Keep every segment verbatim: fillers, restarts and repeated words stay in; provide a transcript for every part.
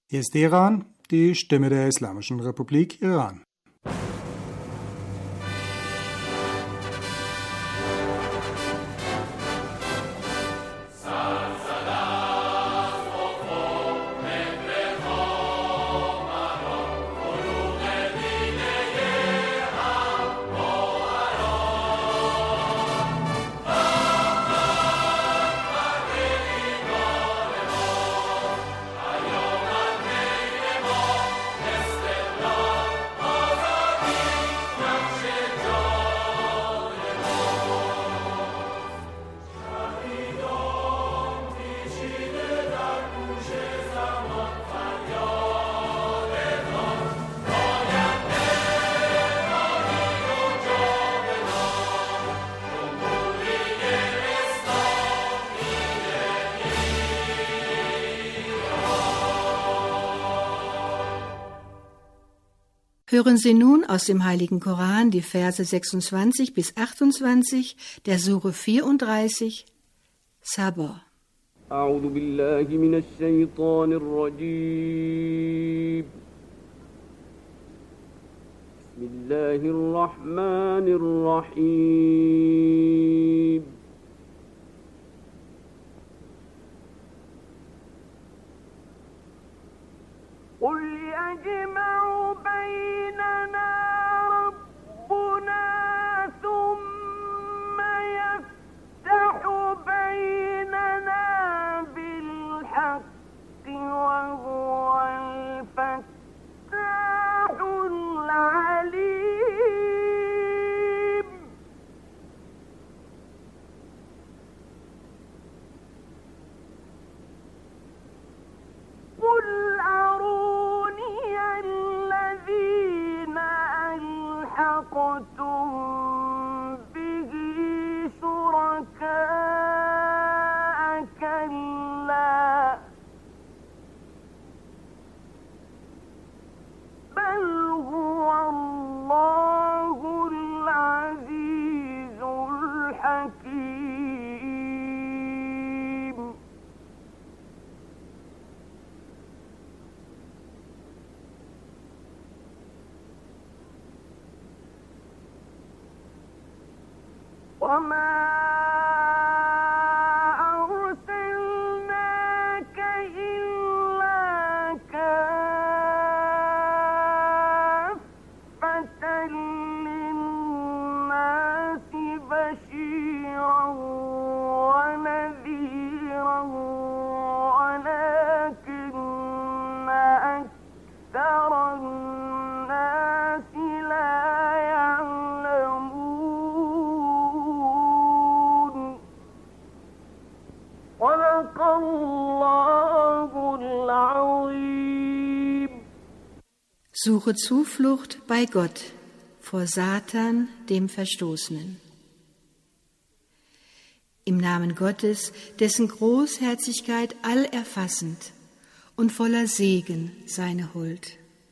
Hier ist Iran, die Stimme der Islamischen Republik Iran. Hören Sie nun aus dem Heiligen Koran die Verse sechsundzwanzig bis achtundzwanzig der Sure vierunddreißig, Sabr. أعوذ بالله من الشيطان الرجيم بسم الله الرحمن الرحيم قل يجمع بيننا ربنا ثم يفتح بيننا بالحق وهو الفتاح العليم قل ألحقتم به شركاء كلا بل هو الله العزيز الحكيم وما أرسلناك إلا كافة للناس بشيرا ونذيرا ولكن أكثر الناس لا صدق الله العظيم. Suche Zuflucht bei Gott vor Satan, dem Verstoßenen. Im Namen Gottes, dessen Großherzigkeit allerfassend und voller Segen seine Huld.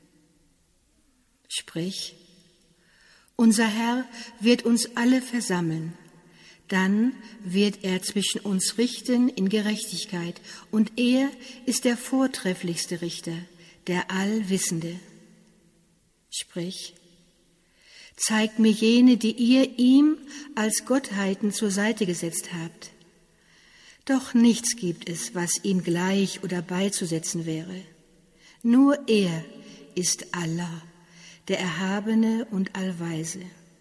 Sprich, unser Herr wird uns alle versammeln. Dann wird er zwischen uns richten in Gerechtigkeit, und er ist der vortrefflichste Richter, der Allwissende. Sprich, zeigt mir jene, die ihr ihm als Gottheiten zur Seite gesetzt habt. Doch nichts gibt es, was ihm gleich oder beizusetzen wäre. Nur er ist Allah, der Erhabene und Allweise.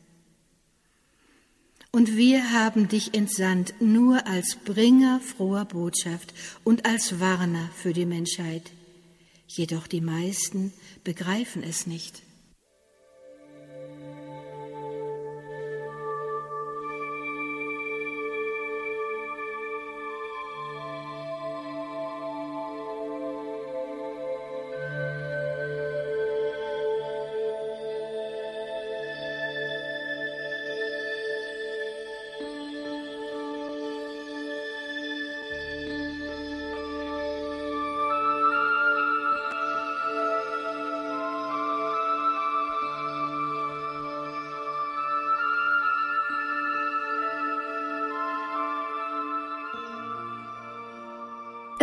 Und wir haben dich entsandt nur als Bringer froher Botschaft und als Warner für die Menschheit. Jedoch die meisten begreifen es nicht.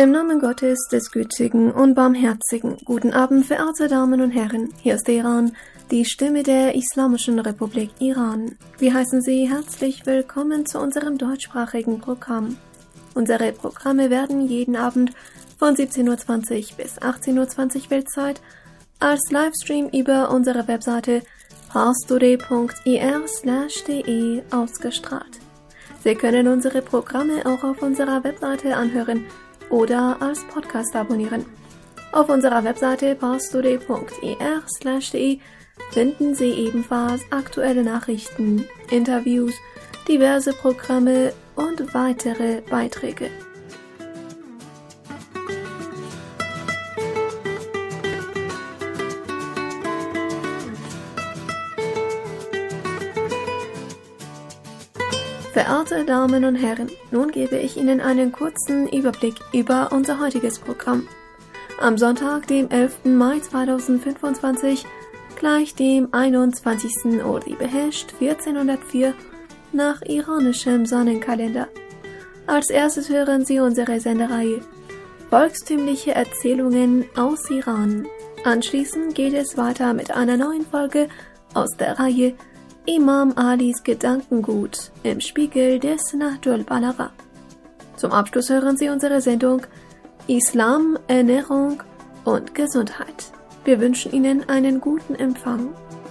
Im Namen Gottes, des Gütigen und Barmherzigen, guten Abend, verehrte Damen und Herren. Hier ist der Iran, die Stimme der Islamischen Republik Iran. Wir heißen Sie herzlich willkommen zu unserem deutschsprachigen Programm. Unsere Programme werden jeden Abend von siebzehn Uhr zwanzig bis achtzehn Uhr zwanzig Weltzeit als Livestream über unsere Webseite parstoday punkt ir slash de ausgestrahlt. Sie können unsere Programme auch auf unserer Webseite anhören oder als Podcast abonnieren. Auf unserer Webseite parstoday punkt ir slash de finden Sie ebenfalls aktuelle Nachrichten, Interviews, diverse Programme und weitere Beiträge. Verehrte Damen und Herren, nun gebe ich Ihnen einen kurzen Überblick über unser heutiges Programm. Am Sonntag, dem elften Mai zweitausendfünfundzwanzig, gleich dem einundzwanzigsten Ordi-Behesht vierzehnhundertvier nach iranischem Sonnenkalender. Als erstes hören Sie unsere Sendereihe Volkstümliche Erzählungen aus Iran. Anschließend geht es weiter mit einer neuen Folge aus der Reihe Imam Alis Gedankengut im Spiegel des Nahjul Balagha. Zum Abschluss hören Sie unsere Sendung Islam, Ernährung und Gesundheit. Wir wünschen Ihnen einen guten Empfang.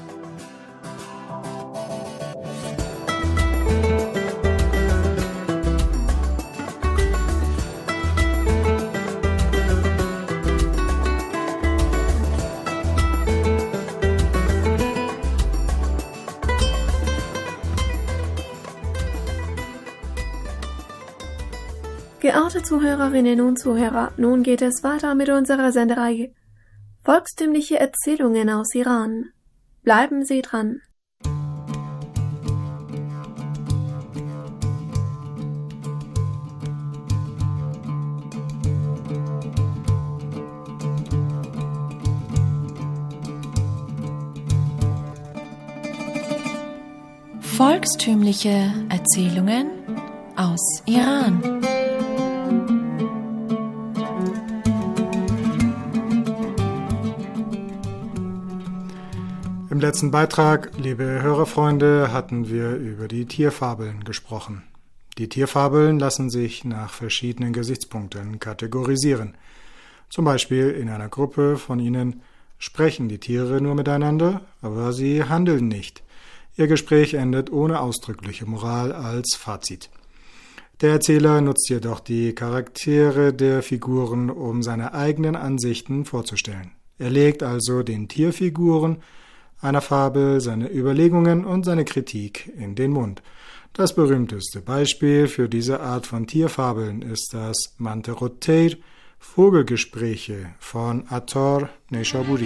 Geehrte Zuhörerinnen und Zuhörer, nun geht es weiter mit unserer Sendereihe Volkstümliche Erzählungen aus Iran. Bleiben Sie dran. Volkstümliche Erzählungen aus Iran. Im letzten Beitrag, liebe Hörerfreunde, hatten wir über die Tierfabeln gesprochen. Die Tierfabeln lassen sich nach verschiedenen Gesichtspunkten kategorisieren. Zum Beispiel in einer Gruppe von ihnen sprechen die Tiere nur miteinander, aber sie handeln nicht. Ihr Gespräch endet ohne ausdrückliche Moral als Fazit. Der Erzähler nutzt jedoch die Charaktere der Figuren, um seine eigenen Ansichten vorzustellen. Er legt also den Tierfiguren einer Fabel seine Überlegungen und seine Kritik in den Mund. Das berühmteste Beispiel für diese Art von Tierfabeln ist das Manteroteir, Vogelgespräche von Attar Neyshaburi.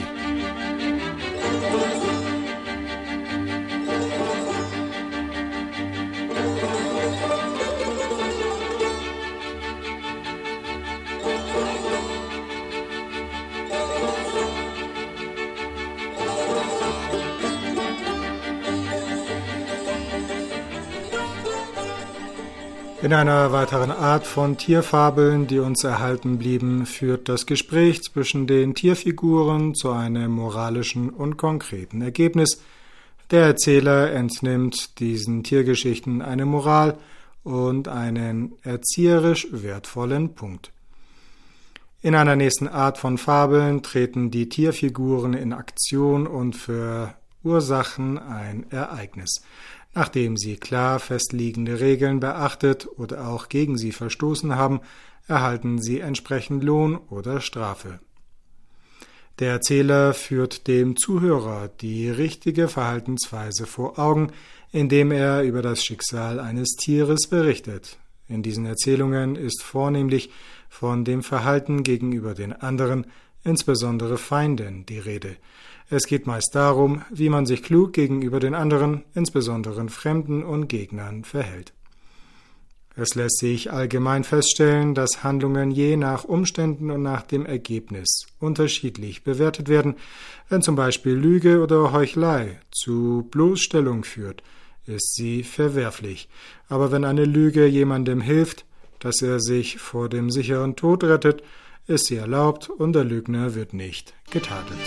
In einer weiteren Art von Tierfabeln, die uns erhalten blieben, führt das Gespräch zwischen den Tierfiguren zu einem moralischen und konkreten Ergebnis. Der Erzähler entnimmt diesen Tiergeschichten eine Moral und einen erzieherisch wertvollen Punkt. In einer nächsten Art von Fabeln treten die Tierfiguren in Aktion und verursachen ein Ereignis. Nachdem sie klar festliegende Regeln beachtet oder auch gegen sie verstoßen haben, erhalten sie entsprechend Lohn oder Strafe. Der Erzähler führt dem Zuhörer die richtige Verhaltensweise vor Augen, indem er über das Schicksal eines Tieres berichtet. In diesen Erzählungen ist vornehmlich von dem Verhalten gegenüber den anderen, insbesondere Feinden, die Rede. Es geht meist darum, wie man sich klug gegenüber den anderen, insbesondere Fremden und Gegnern, verhält. Es lässt sich allgemein feststellen, dass Handlungen je nach Umständen und nach dem Ergebnis unterschiedlich bewertet werden. Wenn zum Beispiel Lüge oder Heuchelei zu Bloßstellung führt, ist sie verwerflich. Aber wenn eine Lüge jemandem hilft, dass er sich vor dem sicheren Tod rettet, ist sie erlaubt und der Lügner wird nicht getadelt.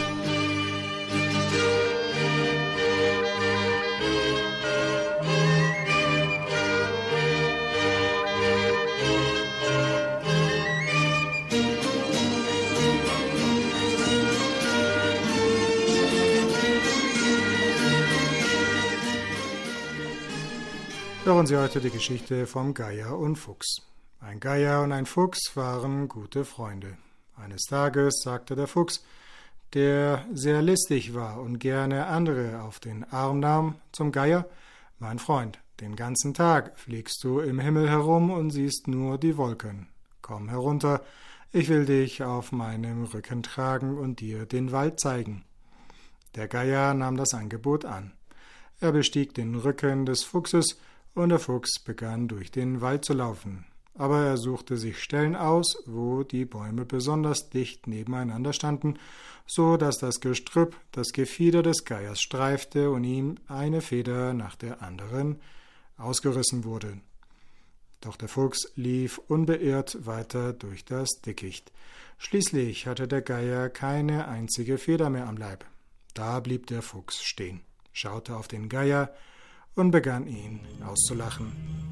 Hören Sie heute die Geschichte vom Geier und Fuchs. Ein Geier und ein Fuchs waren gute Freunde. Eines Tages sagte der Fuchs, der sehr listig war und gerne andere auf den Arm nahm, zum Geier: Mein Freund, den ganzen Tag fliegst du im Himmel herum und siehst nur die Wolken. Komm herunter, ich will dich auf meinem Rücken tragen und dir den Wald zeigen. Der Geier nahm das Angebot an. Er bestieg den Rücken des Fuchses, und der Fuchs begann durch den Wald zu laufen. Aber er suchte sich Stellen aus, wo die Bäume besonders dicht nebeneinander standen, so dass das Gestrüpp das Gefieder des Geiers streifte und ihm eine Feder nach der anderen ausgerissen wurde. Doch der Fuchs lief unbeirrt weiter durch das Dickicht. Schließlich hatte der Geier keine einzige Feder mehr am Leib. Da blieb der Fuchs stehen, schaute auf den Geier und begann ihn auszulachen.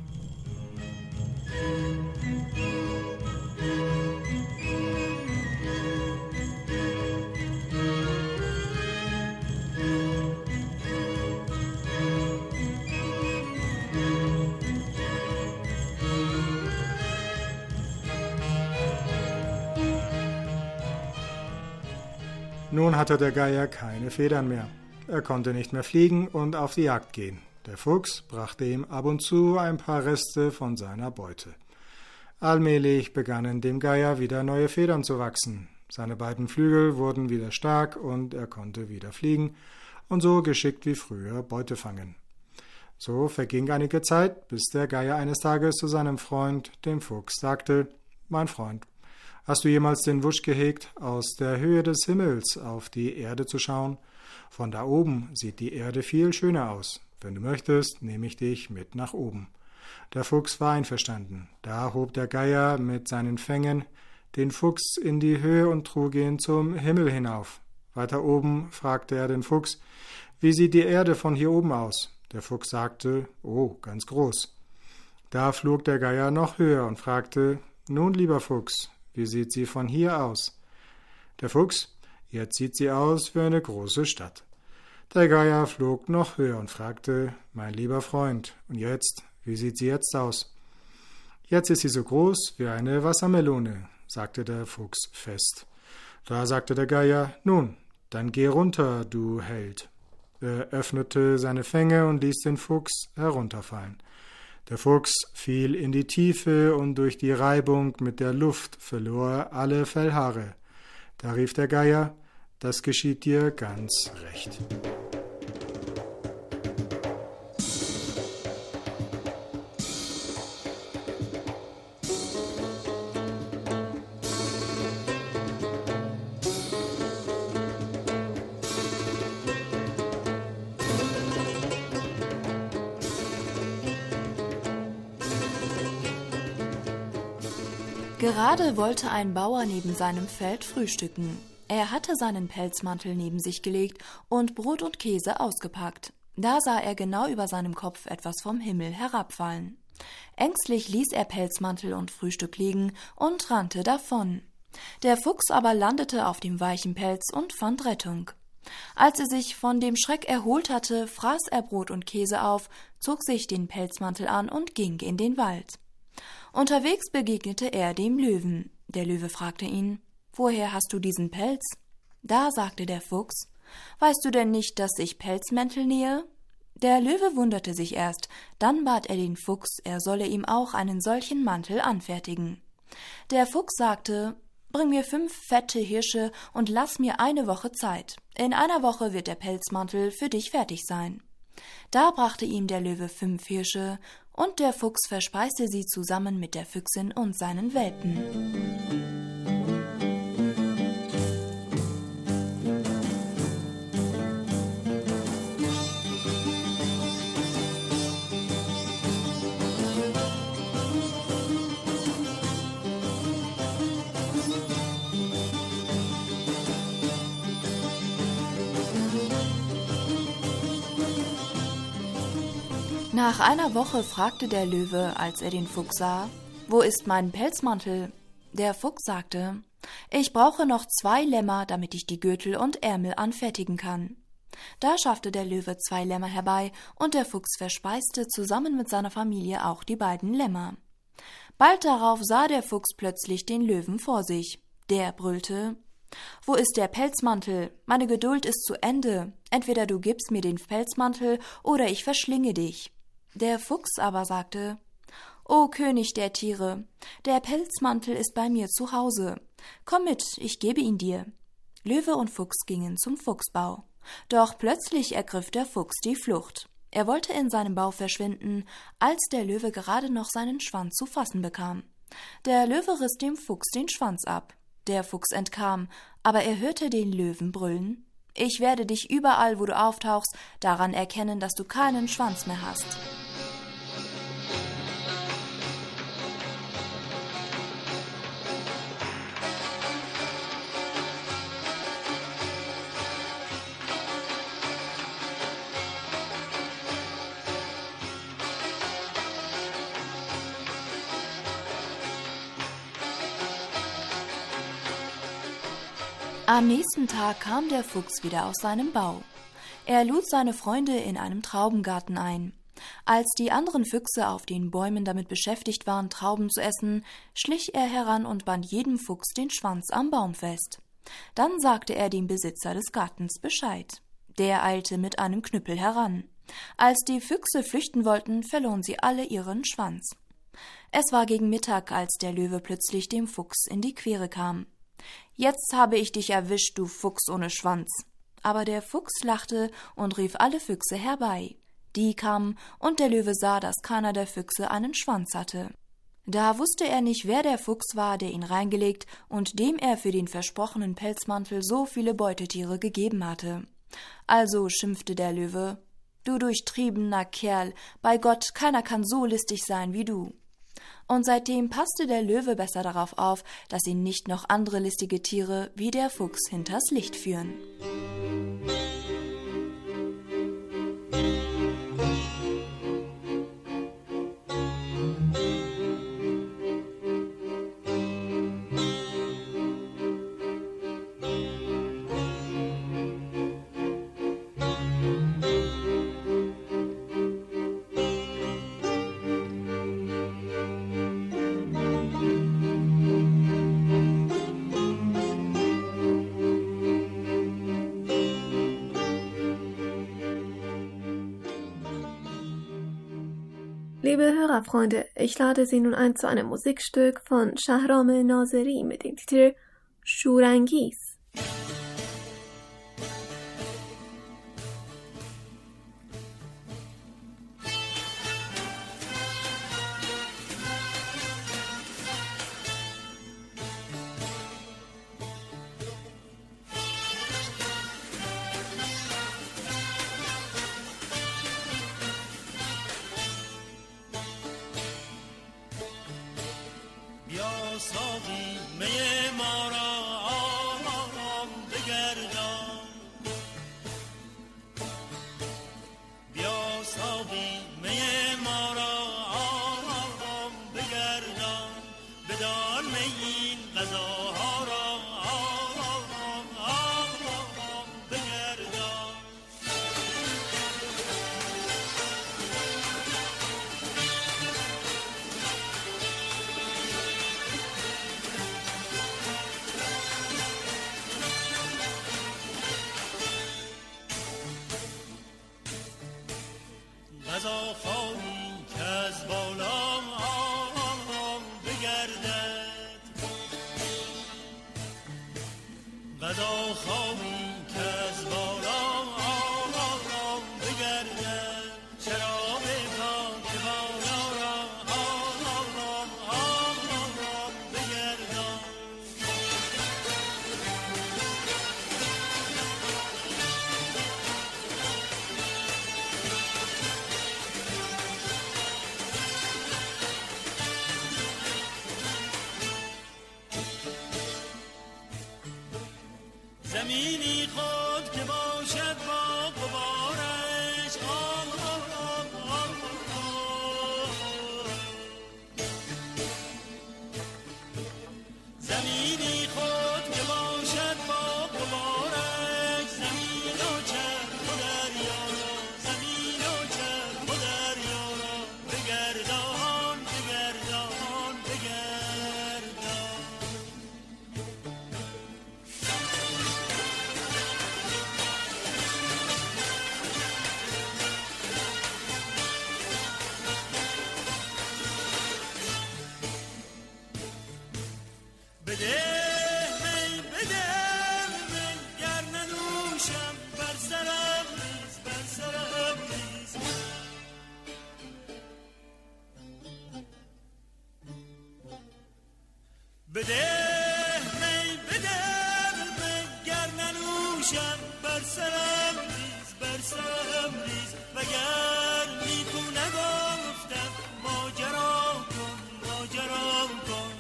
Nun hatte der Geier keine Federn mehr. Er konnte nicht mehr fliegen und auf die Jagd gehen. Der Fuchs brachte ihm ab und zu ein paar Reste von seiner Beute. Allmählich begannen dem Geier wieder neue Federn zu wachsen. Seine beiden Flügel wurden wieder stark und er konnte wieder fliegen und so geschickt wie früher Beute fangen. So verging einige Zeit, bis der Geier eines Tages zu seinem Freund, dem Fuchs, sagte: Mein Freund, hast du jemals den Wunsch gehegt, aus der Höhe des Himmels auf die Erde zu schauen? Von da oben sieht die Erde viel schöner aus. Wenn du möchtest, nehme ich dich mit nach oben. Der Fuchs war einverstanden. Da hob der Geier mit seinen Fängen den Fuchs in die Höhe und trug ihn zum Himmel hinauf. Weiter oben fragte er den Fuchs: Wie sieht die Erde von hier oben aus? Der Fuchs sagte: Oh, ganz groß. Da flog der Geier noch höher und fragte: Nun, lieber Fuchs, wie sieht sie von hier aus? Der Fuchs: Jetzt sieht sie aus wie eine große Stadt. Der Geier flog noch höher und fragte: Mein lieber Freund, und jetzt, wie sieht sie jetzt aus? Jetzt ist sie so groß wie eine Wassermelone, sagte der Fuchs fest. Da sagte der Geier: Nun, dann geh runter, du Held. Er öffnete seine Fänge und ließ den Fuchs herunterfallen. Der Fuchs fiel in die Tiefe und durch die Reibung mit der Luft verlor er alle Fellhaare. Da rief der Geier: Das geschieht dir ganz recht. Gerade wollte ein Bauer neben seinem Feld frühstücken. Er hatte seinen Pelzmantel neben sich gelegt und Brot und Käse ausgepackt. Da sah er genau über seinem Kopf etwas vom Himmel herabfallen. Ängstlich ließ er Pelzmantel und Frühstück liegen und rannte davon. Der Fuchs aber landete auf dem weichen Pelz und fand Rettung. Als er sich von dem Schreck erholt hatte, fraß er Brot und Käse auf, zog sich den Pelzmantel an und ging in den Wald. Unterwegs begegnete er dem Löwen. Der Löwe fragte ihn: Woher hast du diesen Pelz? Da sagte der Fuchs: Weißt du denn nicht, dass ich Pelzmäntel nähe? Der Löwe wunderte sich erst, dann bat er den Fuchs, er solle ihm auch einen solchen Mantel anfertigen. Der Fuchs sagte: Bring mir fünf fette Hirsche und lass mir eine Woche Zeit. In einer Woche wird der Pelzmantel für dich fertig sein. Da brachte ihm der Löwe fünf Hirsche, und der Fuchs verspeiste sie zusammen mit der Füchsin und seinen Welpen. Nach einer Woche fragte der Löwe, als er den Fuchs sah: »Wo ist mein Pelzmantel?« Der Fuchs sagte: »Ich brauche noch zwei Lämmer, damit ich die Gürtel und Ärmel anfertigen kann.« Da schaffte der Löwe zwei Lämmer herbei, und der Fuchs verspeiste zusammen mit seiner Familie auch die beiden Lämmer. Bald darauf sah der Fuchs plötzlich den Löwen vor sich. Der brüllte: »Wo ist der Pelzmantel? Meine Geduld ist zu Ende. Entweder du gibst mir den Pelzmantel, oder ich verschlinge dich.« Der Fuchs aber sagte: »O König der Tiere, der Pelzmantel ist bei mir zu Hause. Komm mit, ich gebe ihn dir.« Löwe und Fuchs gingen zum Fuchsbau. Doch plötzlich ergriff der Fuchs die Flucht. Er wollte in seinem Bau verschwinden, als der Löwe gerade noch seinen Schwanz zu fassen bekam. Der Löwe riss dem Fuchs den Schwanz ab. Der Fuchs entkam, aber er hörte den Löwen brüllen: »Ich werde dich überall, wo du auftauchst, daran erkennen, dass du keinen Schwanz mehr hast.« Am nächsten Tag kam der Fuchs wieder aus seinem Bau. Er lud seine Freunde in einem Traubengarten ein. Als die anderen Füchse auf den Bäumen damit beschäftigt waren, Trauben zu essen, schlich er heran und band jedem Fuchs den Schwanz am Baum fest. Dann sagte er dem Besitzer des Gartens Bescheid. Der eilte mit einem Knüppel heran. Als die Füchse flüchten wollten, verloren sie alle ihren Schwanz. Es war gegen Mittag, als der Löwe plötzlich dem Fuchs in die Quere kam. »Jetzt habe ich dich erwischt, du Fuchs ohne Schwanz!« Aber der Fuchs lachte und rief alle Füchse herbei. Die kamen, und der Löwe sah, dass keiner der Füchse einen Schwanz hatte. Da wusste er nicht, wer der Fuchs war, der ihn reingelegt und dem er für den versprochenen Pelzmantel so viele Beutetiere gegeben hatte. Also schimpfte der Löwe: »Du durchtriebener Kerl, bei Gott, keiner kann so listig sein wie du!« Und seitdem passte der Löwe besser darauf auf, dass ihn nicht noch andere listige Tiere wie der Fuchs hinters Licht führen. Liebe Hörerfreunde, ich lade Sie nun ein zu einem Musikstück von Shahram Nazeri mit dem Titel Shorangiz. ساقی می ما را آرام بگردان بیا ساقی می ما را آرام بگردان بدار می این غذاها را آرام آرام بگردان غذا خواهی که از بالا آرام بگردد غذا خواهی که از بالا آرام بگردد شراب پاک بالا را آرام آرام بگردان زمینی خود که باشد با غبارش آرام آرام زمینی خود که باشد با غبارش، زمین و چرخ و دریا را، زمین و چرخ و دریا را بگردان بگردان بگردان. بده می بده می گر ننوشم بر سرم ریز بر سرم ریز. بده می بده می گر ننوشم بر سرم ریز بر سرم ریز. وگر نیکو نگفتم ماجرا کن ماجرا کن.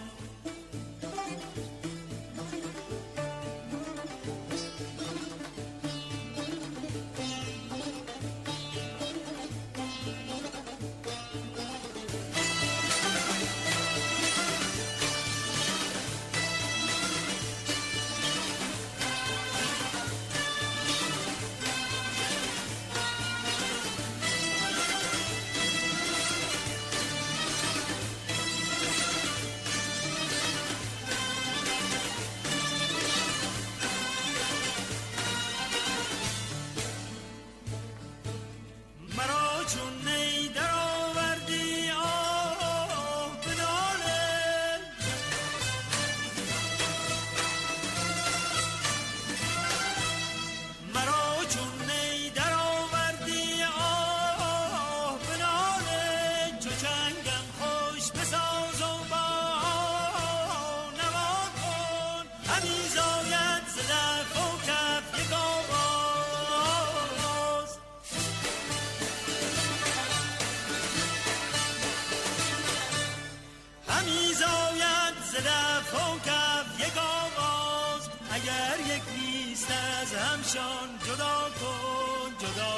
اگر یک نیست از همشان جدا کن جدا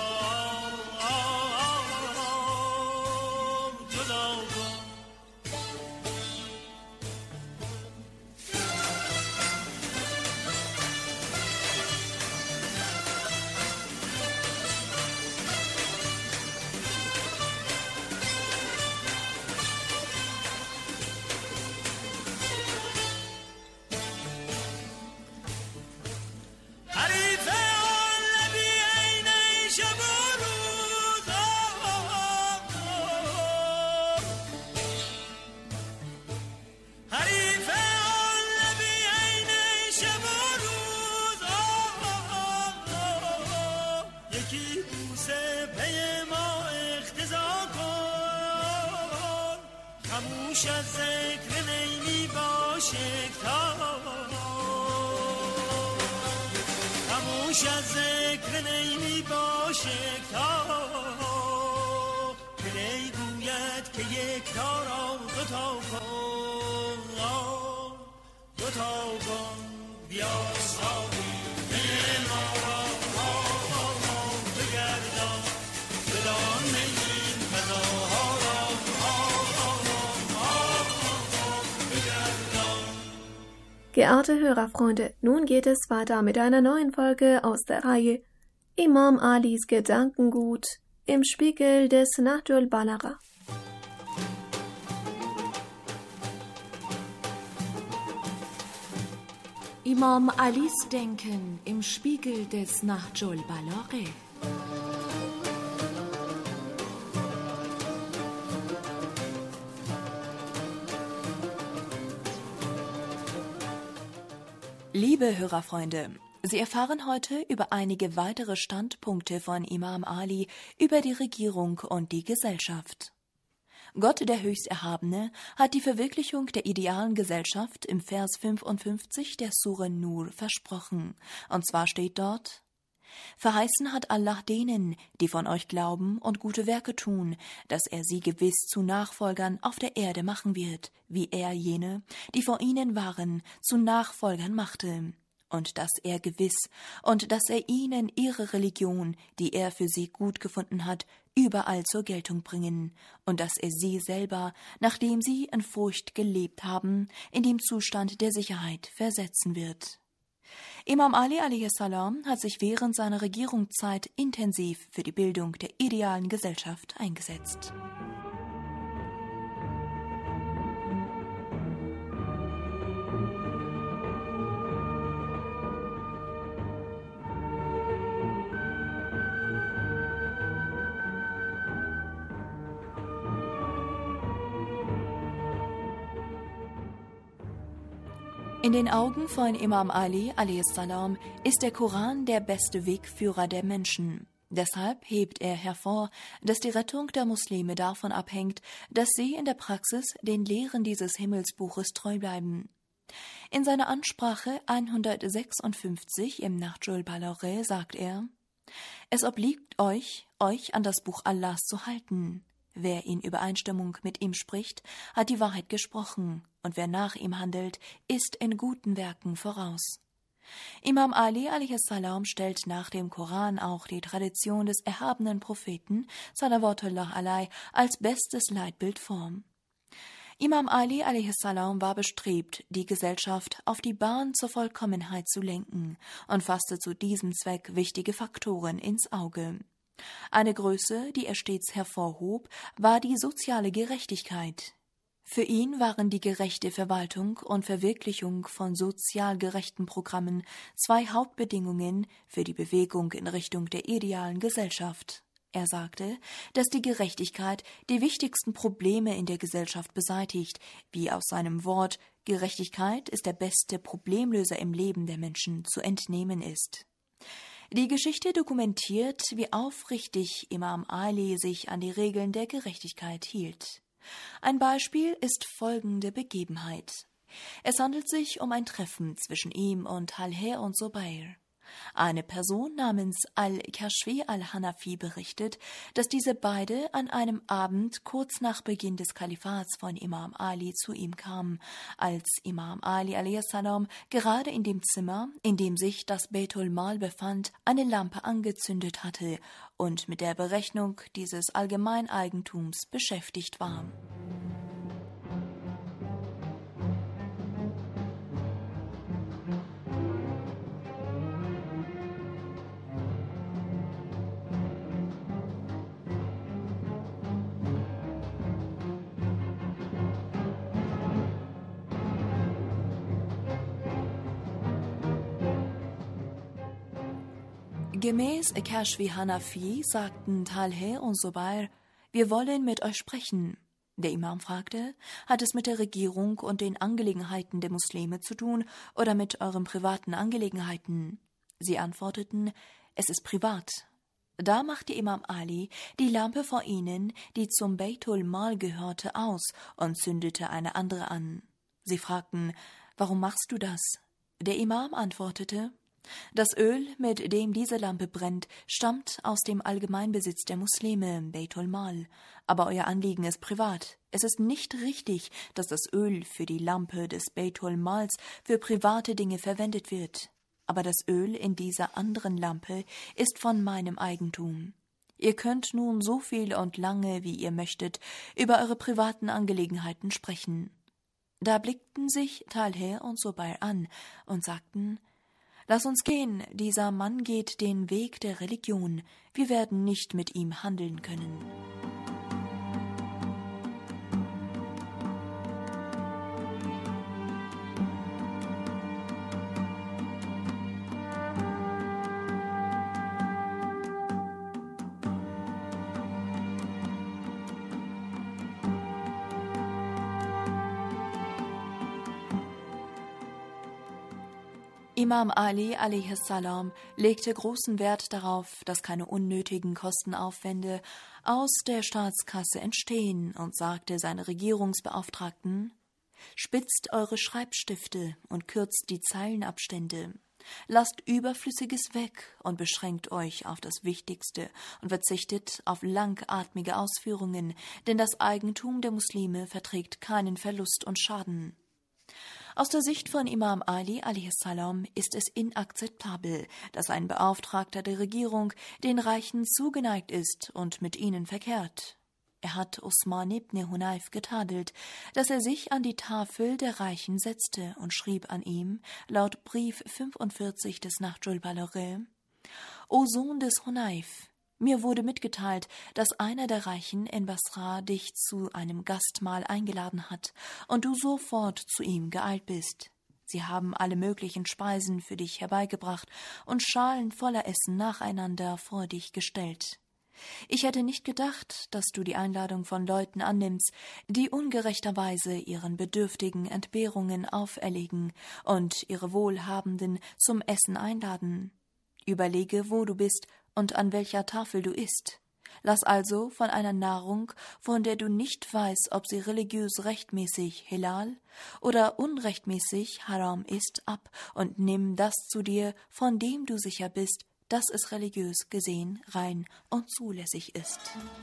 جدا کن. خاموش از ذکر نیمی باش اکتار، خاموش از ذکر نیمی باش اکتار. دلی گوید که یک تا را دو تا کن دو تا کن. بیا ساقی دل ما را بگردان، بدان این فضاها را. Geehrte Hörerfreunde, nun geht es weiter mit einer neuen Folge aus der Reihe Imam Alis Gedankengut im Spiegel des Nahjul Balagha. Imam Alis Denken im Spiegel des Nahjul Balagha. Liebe Hörerfreunde, Sie erfahren heute über einige weitere Standpunkte von Imam Ali über die Regierung und die Gesellschaft. Gott, der Höchsterhabene, hat die Verwirklichung der idealen Gesellschaft im Vers fünfundfünfzig der Sure Nur versprochen. Und zwar steht dort: Verheißen hat Allah denen, die von euch glauben und gute Werke tun, dass er sie gewiss zu Nachfolgern auf der Erde machen wird, wie er jene, die vor ihnen waren, zu Nachfolgern machte. und dass er gewiss und dass er ihnen ihre Religion, die er für sie gut gefunden hat, überall zur Geltung bringen und dass er sie selber, nachdem sie in Furcht gelebt haben, in den Zustand der Sicherheit versetzen wird. Imam Ali a.s. hat sich während seiner Regierungszeit intensiv für die Bildung der idealen Gesellschaft eingesetzt. In den Augen von Imam Ali a.s. ist der Koran der beste Wegführer der Menschen. Deshalb hebt er hervor, dass die Rettung der Muslime davon abhängt, dass sie in der Praxis den Lehren dieses Himmelsbuches treu bleiben. In seiner Ansprache hundertsechsundfünfzig im Nahjul Balagha sagt er: Es obliegt euch, euch an das Buch Allahs zu halten. Wer in Übereinstimmung mit ihm spricht, hat die Wahrheit gesprochen, und wer nach ihm handelt, ist in guten Werken voraus. Imam Ali a.s. stellt nach dem Koran auch die Tradition des erhabenen Propheten salawatullah alaihi als bestes Leitbild vor. Imam Ali a.s. war bestrebt, die Gesellschaft auf die Bahn zur Vollkommenheit zu lenken und fasste zu diesem Zweck wichtige Faktoren ins Auge. Eine Größe, die er stets hervorhob, war die soziale Gerechtigkeit. Für ihn waren die gerechte Verwaltung und Verwirklichung von sozial gerechten Programmen zwei Hauptbedingungen für die Bewegung in Richtung der idealen Gesellschaft. Er sagte, dass die Gerechtigkeit die wichtigsten Probleme in der Gesellschaft beseitigt, wie aus seinem Wort „Gerechtigkeit ist der beste Problemlöser im Leben der Menschen“ zu entnehmen ist. Die Geschichte dokumentiert, wie aufrichtig Imam Ali sich an die Regeln der Gerechtigkeit hielt. Ein Beispiel ist folgende Begebenheit. Es handelt sich um ein Treffen zwischen ihm und Talha und Zubair. Eine Person namens Al-Kashfi al-Hanafi berichtet, dass diese beide an einem Abend kurz nach Beginn des Kalifats von Imam Ali zu ihm kamen, als Imam Ali a.s. gerade in dem Zimmer, in dem sich das Beitul Mal befand, eine Lampe angezündet hatte und mit der Berechnung dieses Allgemeineigentums beschäftigt war. Gemäß Kashfi Hanafi sagten Talha und Zubair: Wir wollen mit euch sprechen. Der Imam fragte: Hat es mit der Regierung und den Angelegenheiten der Muslime zu tun oder mit euren privaten Angelegenheiten? Sie antworteten: Es ist privat. Da machte Imam Ali die Lampe vor ihnen, die zum Beitul Mal gehörte, aus und zündete eine andere an. Sie fragten: Warum machst du das? Der Imam antwortete: Das Öl, mit dem diese Lampe brennt, stammt aus dem Allgemeinbesitz der Muslime, Beitul Mal. Aber euer Anliegen ist privat. Es ist nicht richtig, dass das Öl für die Lampe des Beitul Mals für private Dinge verwendet wird. Aber das Öl in dieser anderen Lampe ist von meinem Eigentum. Ihr könnt nun so viel und lange, wie ihr möchtet, über eure privaten Angelegenheiten sprechen. Da blickten sich Talha und Zubair an und sagten: Lass uns gehen, dieser Mann geht den Weg der Religion, wir werden nicht mit ihm handeln können. Imam Ali a.s. legte großen Wert darauf, dass keine unnötigen Kostenaufwände aus der Staatskasse entstehen und sagte seinen Regierungsbeauftragten: Spitzt eure Schreibstifte und kürzt die Zeilenabstände. Lasst Überflüssiges weg und beschränkt euch auf das Wichtigste und verzichtet auf langatmige Ausführungen, denn das Eigentum der Muslime verträgt keinen Verlust und Schaden. Aus der Sicht von Imam Ali a.s. ist es inakzeptabel, dass ein Beauftragter der Regierung den Reichen zugeneigt ist und mit ihnen verkehrt. Er hat Usman ibn Hunayf getadelt, dass er sich an die Tafel der Reichen setzte und schrieb an ihm, laut Brief fünfundvierzig des Nahjul Balagha: O Sohn des Hunayf, mir wurde mitgeteilt, dass einer der Reichen in Basra dich zu einem Gastmahl eingeladen hat und du sofort zu ihm geeilt bist. Sie haben alle möglichen Speisen für dich herbeigebracht und Schalen voller Essen nacheinander vor dich gestellt. Ich hätte nicht gedacht, dass du die Einladung von Leuten annimmst, die ungerechterweise ihren Bedürftigen Entbehrungen auferlegen und ihre Wohlhabenden zum Essen einladen. Überlege, wo du bist und an welcher Tafel du isst. Lass also von einer Nahrung, von der du nicht weißt, ob sie religiös rechtmäßig Hilal oder unrechtmäßig Haram ist, ab und nimm das zu dir, von dem du sicher bist, dass es religiös gesehen rein und zulässig ist.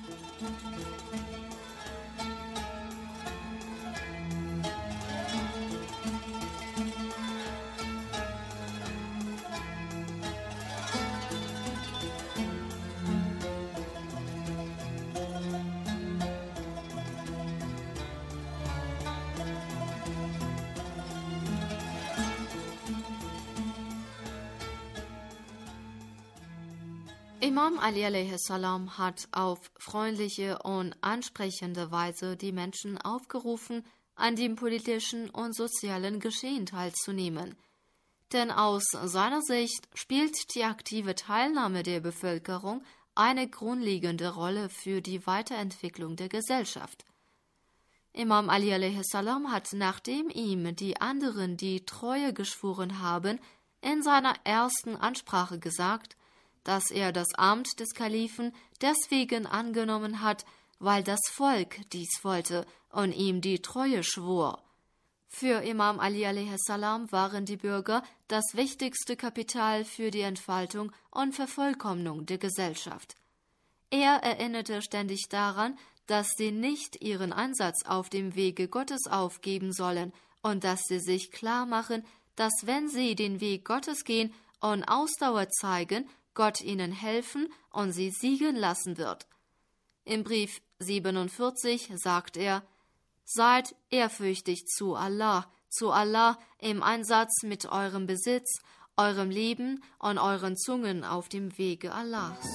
Imam Ali a.s. hat auf freundliche und ansprechende Weise die Menschen aufgerufen, an dem politischen und sozialen Geschehen teilzunehmen. Denn aus seiner Sicht spielt die aktive Teilnahme der Bevölkerung eine grundlegende Rolle für die Weiterentwicklung der Gesellschaft. Imam Ali a.s. hat, nachdem ihm die anderen die Treue geschworen haben, in seiner ersten Ansprache gesagt, dass er das Amt des Kalifen deswegen angenommen hat, weil das Volk dies wollte und ihm die Treue schwor. Für Imam Ali a.s. waren die Bürger das wichtigste Kapital für die Entfaltung und Vervollkommnung der Gesellschaft. Er erinnerte ständig daran, dass sie nicht ihren Einsatz auf dem Wege Gottes aufgeben sollen und dass sie sich klar machen, dass wenn sie den Weg Gottes gehen und Ausdauer zeigen, Gott ihnen helfen und sie siegen lassen wird. Im Brief siebenundvierzig sagt er: Seid ehrfürchtig zu Allah, zu Allah im Einsatz mit eurem Besitz, eurem Leben und euren Zungen auf dem Wege Allahs.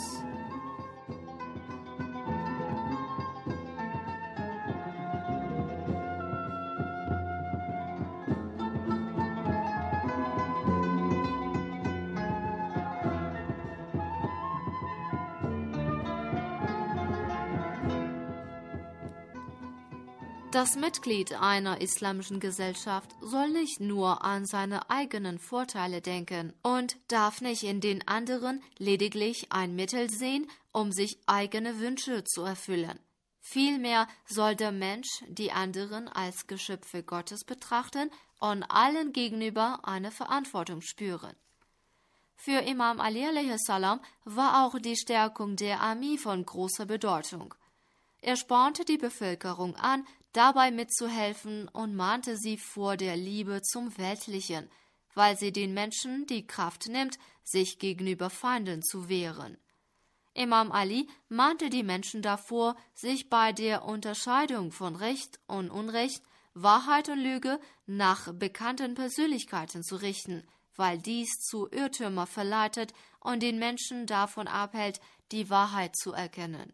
Das Mitglied einer islamischen Gesellschaft soll nicht nur an seine eigenen Vorteile denken und darf nicht in den anderen lediglich ein Mittel sehen, um sich eigene Wünsche zu erfüllen. Vielmehr soll der Mensch die anderen als Geschöpfe Gottes betrachten und allen gegenüber eine Verantwortung spüren. Für Imam Ali a.s. war auch die Stärkung der Armee von großer Bedeutung. Er spornte die Bevölkerung an, dabei mitzuhelfen und mahnte sie vor der Liebe zum Weltlichen, weil sie den Menschen die Kraft nimmt, sich gegenüber Feinden zu wehren. Imam Ali mahnte die Menschen davor, sich bei der Unterscheidung von Recht und Unrecht, Wahrheit und Lüge nach bekannten Persönlichkeiten zu richten, weil dies zu Irrtümern verleitet und den Menschen davon abhält, die Wahrheit zu erkennen.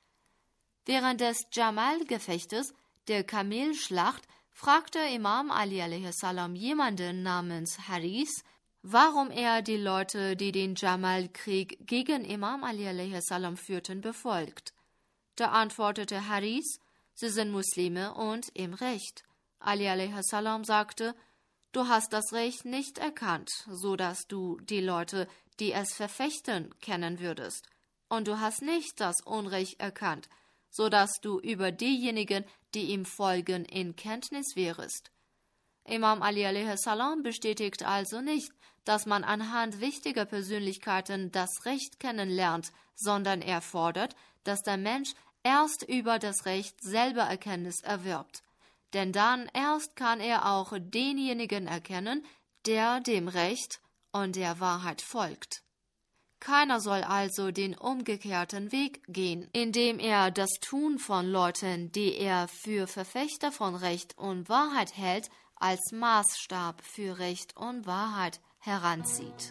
Während des Jamal-Gefechtes, der Kamelschlacht, fragte Imam Ali a.s. jemanden namens Haris, warum er die Leute, die den Jamal-Krieg gegen Imam Ali a.s. führten, befolgt. Da antwortete Haris: Sie sind Muslime und im Recht. Ali a.s. sagte: Du hast das Recht nicht erkannt, so dass du die Leute, die es verfechten, kennen würdest. Und du hast nicht das Unrecht erkannt, so dass du über diejenigen, die ihm folgen, in Kenntnis wärest. Imam Ali a.s. bestätigt also nicht, dass man anhand wichtiger Persönlichkeiten das Recht kennenlernt, sondern er fordert, dass der Mensch erst über das Recht selber Erkenntnis erwirbt. denn dann erst kann er auch denjenigen erkennen, der dem Recht und der Wahrheit folgt. Keiner soll also den umgekehrten Weg gehen, indem er das Tun von Leuten, die er für Verfechter von Recht und Wahrheit hält, als Maßstab für Recht und Wahrheit heranzieht.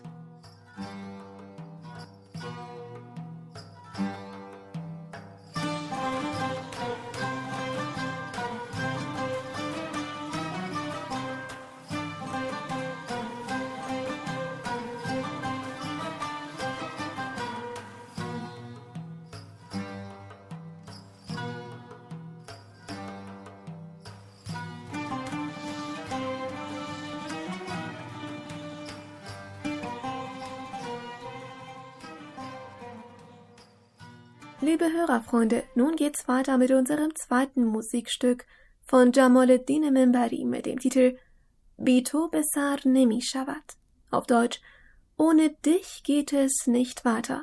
Liebe Hörerfreunde, nun geht's weiter mit unserem zweiten Musikstück von Jamaluddin Minbari mit dem Titel Bi to be sar nemi shavad. Auf Deutsch: Ohne dich geht es nicht weiter.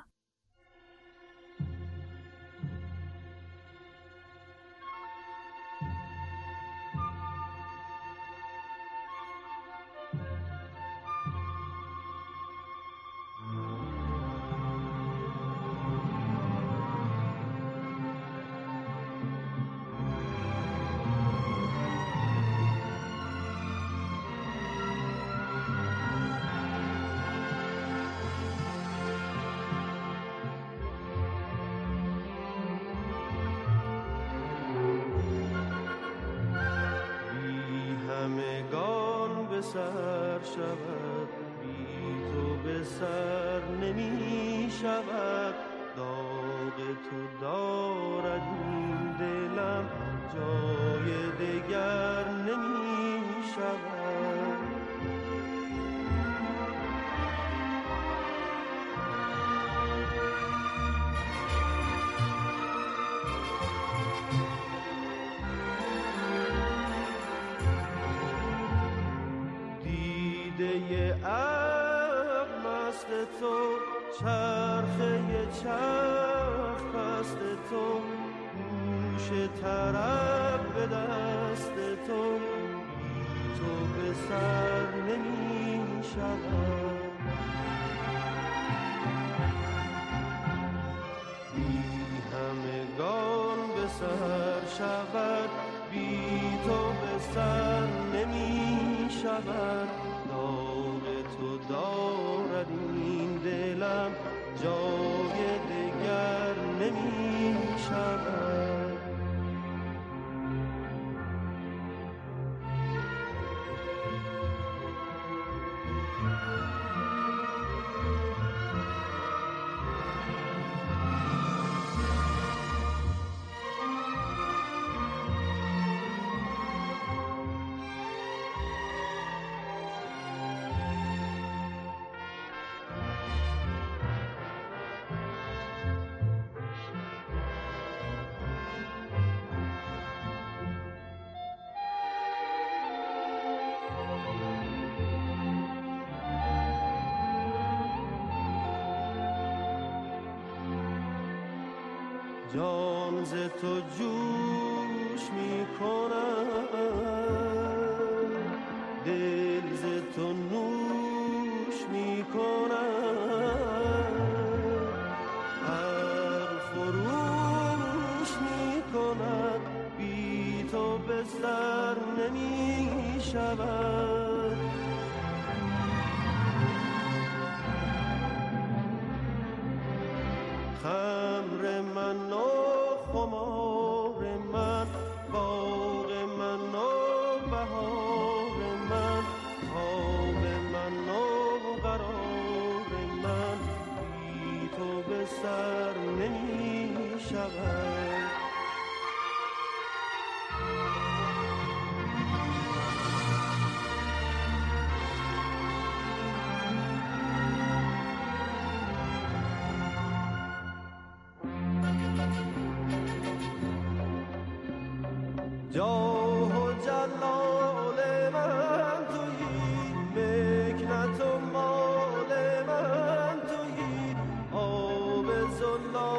سر شود بی تو به سر نمی شود داغ تو دارد این دلم جای دگر نمی شود تو چرخه چرخ پست تو گوش طرب به دست تو بی تو به سر نمی شود بی همگان به سر شود بی تو به سر نمی شود داغ تو دارد این دلم جای دگر نمی شود جان ز تو جوش می کند دل ز تو نوش می کند هر خروش می کند بی تو به سر نمی شود خمر من و خمار من باغ من و بهار من خواب من و قرار من بی تو به سر نمی شود جاه و جلال من تویی مکنت و مال من تویی آب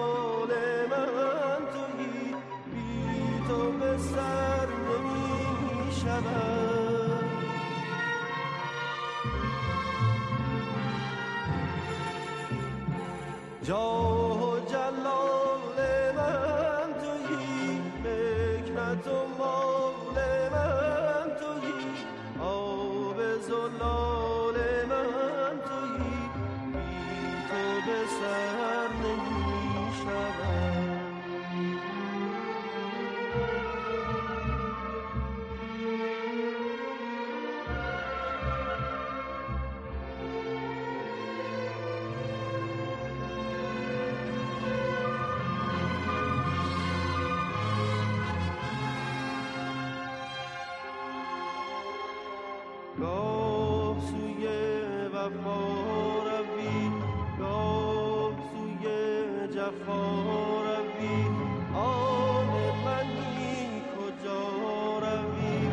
زلال من تویی بی تو به سر نمی جاه و جلال من تویی، مکنت و مال من تویی، آب زلال من تویی، بی تو به سر نمی شود. گاه سوی وفا روی، گاه سوی جفا روی، آن منی کجا روی.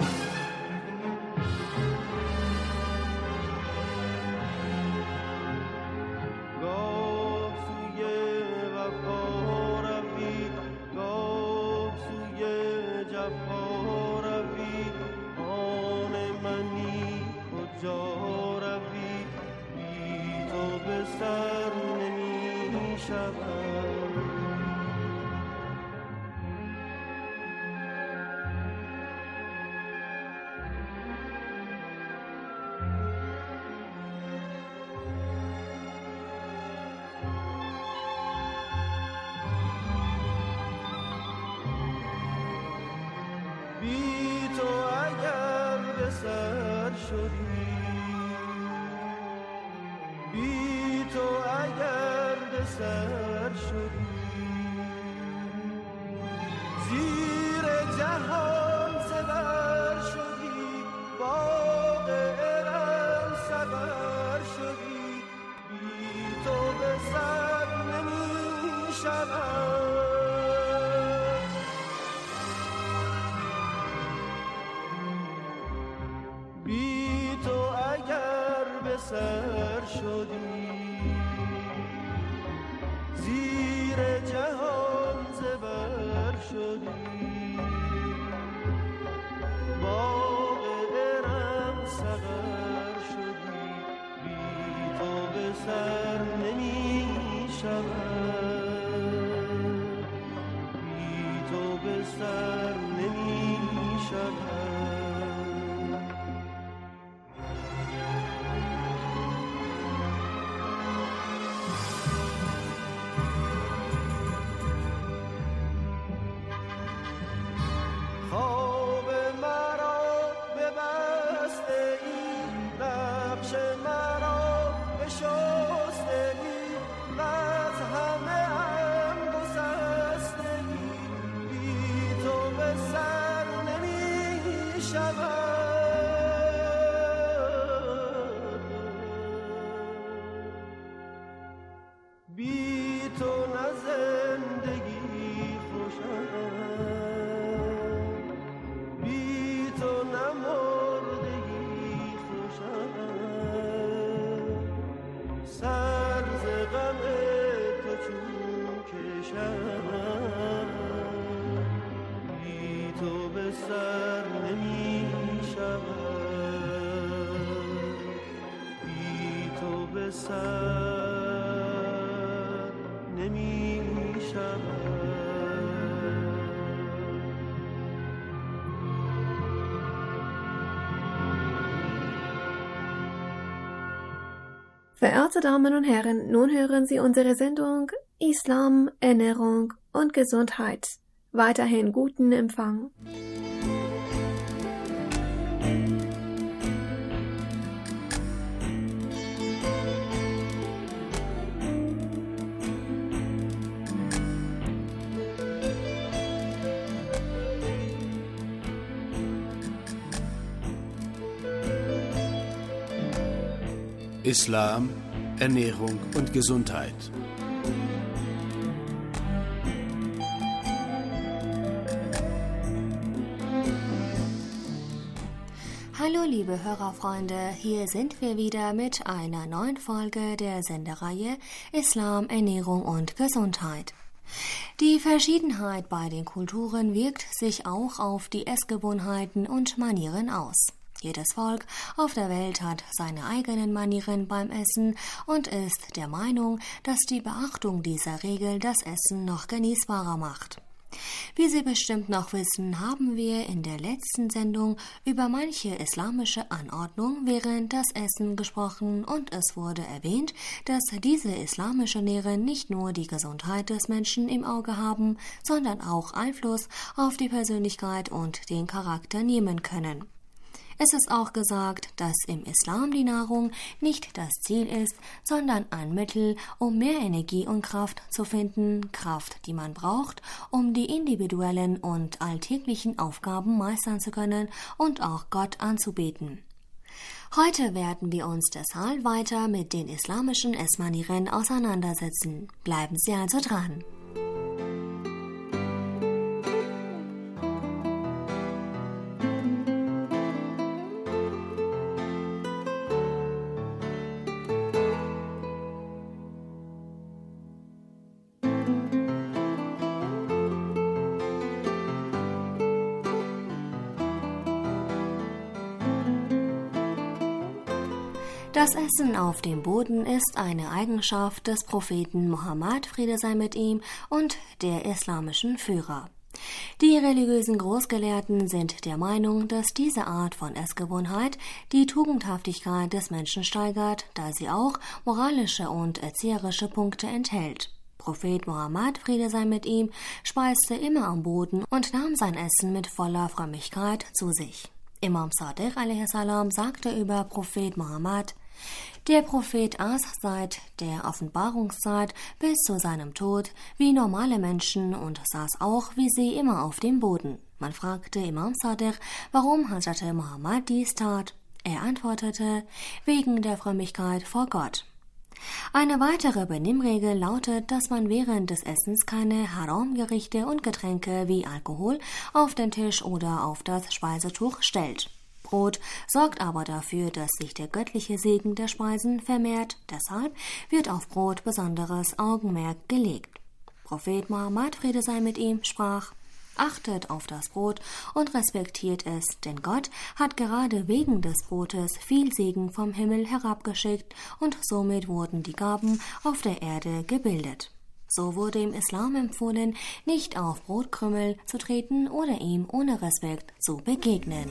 گاه سوی وفا روی، گاه سوی جفا روی، آن منی کجا روی، بی تو به سر نمی شود. بی تو اگر به سر شدی، بی تو اگر به سر شدی، زیر جهان زبر شدی، باغ ارم سبر شدی، بی تو به سر نمی شود. بی تو اگر به سر شدی، زیر جهان زبر شدی، باغ ارم سبر شدی، بی تو به سر نمی شود، بی تو به سر نمی شود. خواب مرا ببسته ای، نقش مرا بشسته ای، از همه ام گسسته ای، بی تو به سر نمی شود. بی تو نه زندگی خوش است، بی تو نه مردگی خوش است، سر ز غم تو چون کشم، بی تو به سر نمی شود، بی تو به سر نمی شود. Verehrte Damen und Herren, nun hören Sie unsere Sendung Islam, Ernährung und Gesundheit. Weiterhin guten Empfang. Islam, Ernährung und Gesundheit. Hallo liebe Hörerfreunde, hier sind wir wieder mit einer neuen Folge der Sendereihe Islam, Ernährung und Gesundheit. Die Verschiedenheit bei den Kulturen wirkt sich auch auf die Essgewohnheiten und Manieren aus. Jedes Volk auf der Welt hat seine eigenen Manieren beim Essen und ist der Meinung, dass die Beachtung dieser Regel das Essen noch genießbarer macht. Wie Sie bestimmt noch wissen, haben wir in der letzten Sendung über manche islamische Anordnung während des Essen gesprochen und es wurde erwähnt, dass diese islamische Lehren nicht nur die Gesundheit des Menschen im Auge haben, sondern auch Einfluss auf die Persönlichkeit und den Charakter nehmen können. Es ist auch gesagt, dass im Islam die Nahrung nicht das Ziel ist, sondern ein Mittel, um mehr Energie und Kraft zu finden, Kraft, die man braucht, um die individuellen und alltäglichen Aufgaben meistern zu können und auch Gott anzubeten. Heute werden wir uns deshalb weiter mit den islamischen Essmanieren auseinandersetzen. Bleiben Sie also dran. Das Essen auf dem Boden ist eine Eigenschaft des Propheten Mohammed, Friede sei mit ihm, und der islamischen Führer. Die religiösen Großgelehrten sind der Meinung, dass diese Art von Essgewohnheit die Tugendhaftigkeit des Menschen steigert, da sie auch moralische und erzieherische Punkte enthält. Prophet Mohammed, Friede sei mit ihm, speiste immer am Boden und nahm sein Essen mit voller Frömmigkeit zu sich. Imam Sadiq alaihi salam sagte über Prophet Mohammed: Der Prophet aß seit der Offenbarungszeit bis zu seinem Tod wie normale Menschen und saß auch wie sie immer auf dem Boden. Man fragte Imam Sadiq, warum Hazrat Mohammed dies tat. Er antwortete: Wegen der Frömmigkeit vor Gott. Eine weitere Benimmregel lautet, dass man während des Essens keine Haram-Gerichte und Getränke wie Alkohol auf den Tisch oder auf das Speisetuch stellt. Brot sorgt aber dafür, dass sich der göttliche Segen der Speisen vermehrt. Deshalb wird auf Brot besonderes Augenmerk gelegt. Prophet Mohammed, Friede sei mit ihm, sprach: Achtet auf das Brot und respektiert es, denn Gott hat gerade wegen des Brotes viel Segen vom Himmel herabgeschickt und somit wurden die Gaben auf der Erde gebildet. So wurde im Islam empfohlen, nicht auf Brotkrümel zu treten oder ihm ohne Respekt zu begegnen.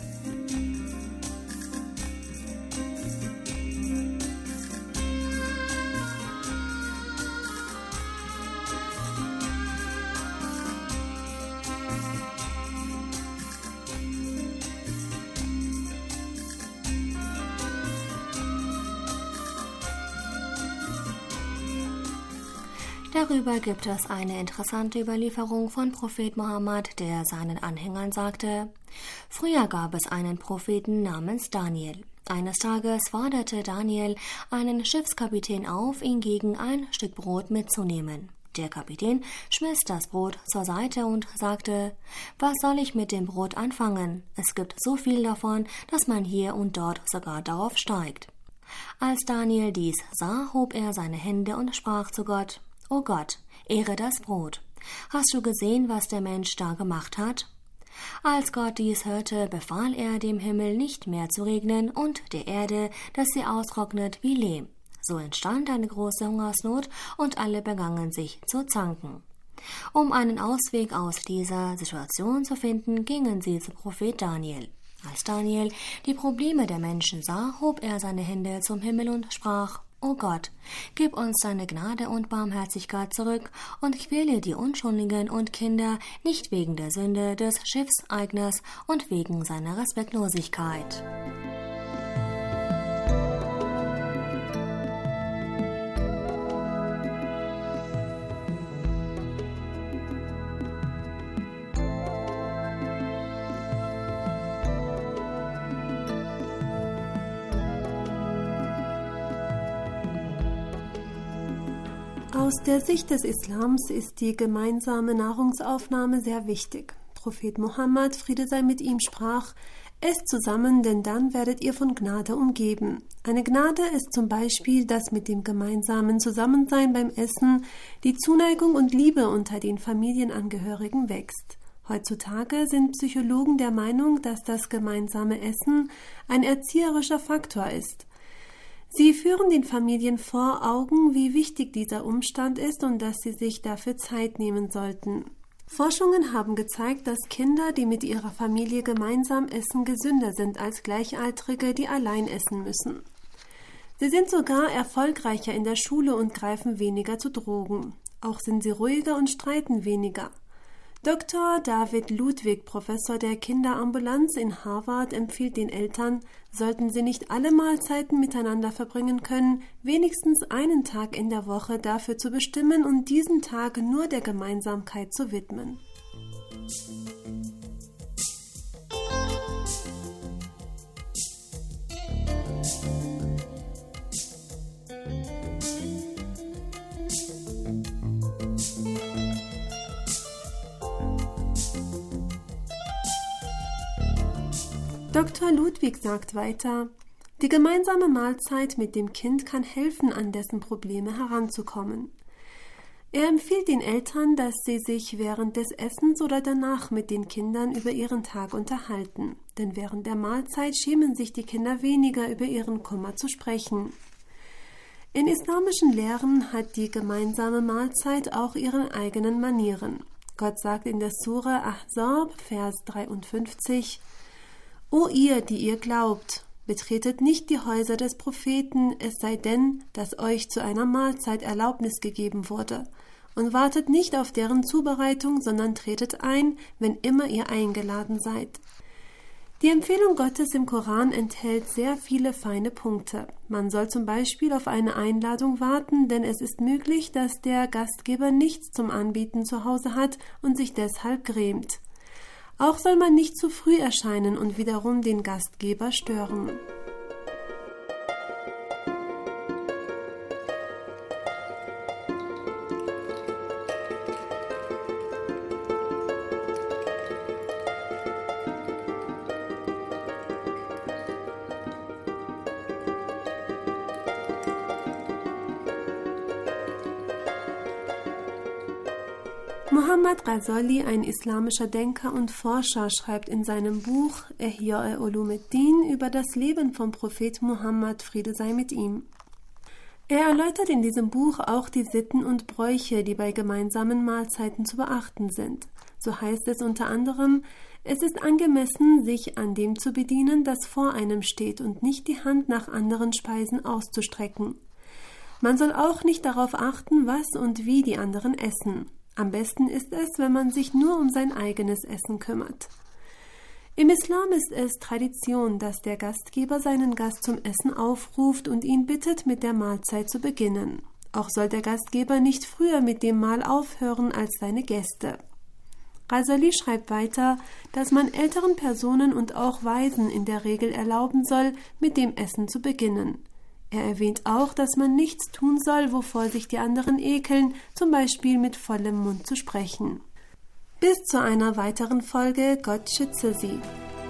Darüber gibt es eine interessante Überlieferung von Prophet Mohammed, der seinen Anhängern sagte: Früher gab es einen Propheten namens Daniel. Eines Tages forderte Daniel einen Schiffskapitän auf, ihn gegen ein Stück Brot mitzunehmen. Der Kapitän schmiss das Brot zur Seite und sagte: Was soll ich mit dem Brot anfangen? Es gibt so viel davon, dass man hier und dort sogar darauf steigt. Als Daniel dies sah, hob er seine Hände und sprach zu Gott: O Gott, ehre das Brot. Hast du gesehen, was der Mensch da gemacht hat? Als Gott dies hörte, befahl er dem Himmel nicht mehr zu regnen und der Erde, dass sie austrocknet wie Lehm. So entstand eine große Hungersnot und alle begannen sich zu zanken. Um einen Ausweg aus dieser Situation zu finden, gingen sie zu Prophet Daniel. Als Daniel die Probleme der Menschen sah, hob er seine Hände zum Himmel und sprach: O Gott, gib uns deine Gnade und Barmherzigkeit zurück und quäle die Unschuldigen und Kinder nicht wegen der Sünde des Schiffseigners und wegen seiner Respektlosigkeit. Aus der Sicht des Islams ist die gemeinsame Nahrungsaufnahme sehr wichtig. Prophet Mohammed, Friede sei mit ihm, sprach: Esst zusammen, denn dann werdet ihr von Gnade umgeben. Eine Gnade ist zum Beispiel, dass mit dem gemeinsamen Zusammensein beim Essen die Zuneigung und Liebe unter den Familienangehörigen wächst. Heutzutage sind Psychologen der Meinung, dass das gemeinsame Essen ein erzieherischer Faktor ist. Sie führen den Familien vor Augen, wie wichtig dieser Umstand ist und dass sie sich dafür Zeit nehmen sollten. Forschungen haben gezeigt, dass Kinder, die mit ihrer Familie gemeinsam essen, gesünder sind als Gleichaltrige, die allein essen müssen. Sie sind sogar erfolgreicher in der Schule und greifen weniger zu Drogen. Auch sind sie ruhiger und streiten weniger. Doktor David Ludwig, Professor der Kinderambulanz in Harvard, empfiehlt den Eltern, sollten sie nicht alle Mahlzeiten miteinander verbringen können, wenigstens einen Tag in der Woche dafür zu bestimmen und diesen Tag nur der Gemeinsamkeit zu widmen. Doktor Ludwig sagt weiter, die gemeinsame Mahlzeit mit dem Kind kann helfen, an dessen Probleme heranzukommen. Er empfiehlt den Eltern, dass sie sich während des Essens oder danach mit den Kindern über ihren Tag unterhalten, denn während der Mahlzeit schämen sich die Kinder weniger, über ihren Kummer zu sprechen. In islamischen Lehren hat die gemeinsame Mahlzeit auch ihre eigenen Manieren. Gott sagt in der Sure Ahzab, Vers dreiundfünfzig, O ihr, die ihr glaubt, betretet nicht die Häuser des Propheten, es sei denn, dass euch zu einer Mahlzeit Erlaubnis gegeben wurde, und wartet nicht auf deren Zubereitung, sondern tretet ein, wenn immer ihr eingeladen seid. Die Empfehlung Gottes im Koran enthält sehr viele feine Punkte. Man soll zum Beispiel auf eine Einladung warten, denn es ist möglich, dass der Gastgeber nichts zum Anbieten zu Hause hat und sich deshalb grämt. Auch soll man nicht zu früh erscheinen und wiederum den Gastgeber stören. Muhammad Ghazali, ein islamischer Denker und Forscher, schreibt in seinem Buch Ihya Ulumuddin über das Leben vom Prophet Muhammad, Friede sei mit ihm. Er erläutert in diesem Buch auch die Sitten und Bräuche, die bei gemeinsamen Mahlzeiten zu beachten sind. So heißt es unter anderem, es ist angemessen, sich an dem zu bedienen, das vor einem steht und nicht die Hand nach anderen Speisen auszustrecken. Man soll auch nicht darauf achten, was und wie die anderen essen. Am besten ist es, wenn man sich nur um sein eigenes Essen kümmert. Im Islam ist es Tradition, dass der Gastgeber seinen Gast zum Essen aufruft und ihn bittet, mit der Mahlzeit zu beginnen. Auch soll der Gastgeber nicht früher mit dem Mahl aufhören als seine Gäste. Ghazali schreibt weiter, dass man älteren Personen und auch Waisen in der Regel erlauben soll, mit dem Essen zu beginnen. Er erwähnt auch, dass man nichts tun soll, wovor sich die anderen ekeln, zum Beispiel mit vollem Mund zu sprechen. Bis zu einer weiteren Folge, Gott schütze Sie.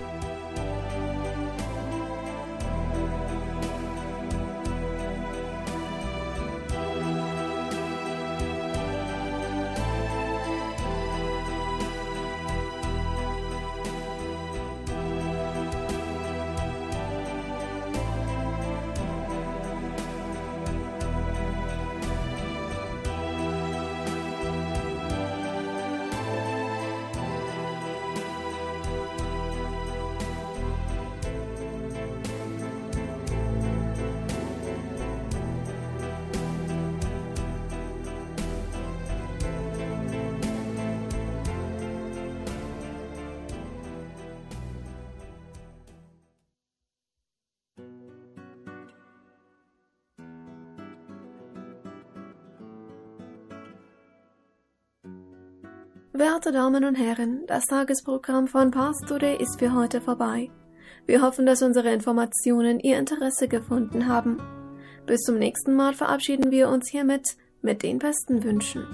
Werte Damen und Herren, das Tagesprogramm von Pars Today ist für heute vorbei. Wir hoffen, dass unsere Informationen Ihr Interesse gefunden haben. Bis zum nächsten Mal verabschieden wir uns hiermit mit den besten Wünschen.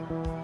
Thank you.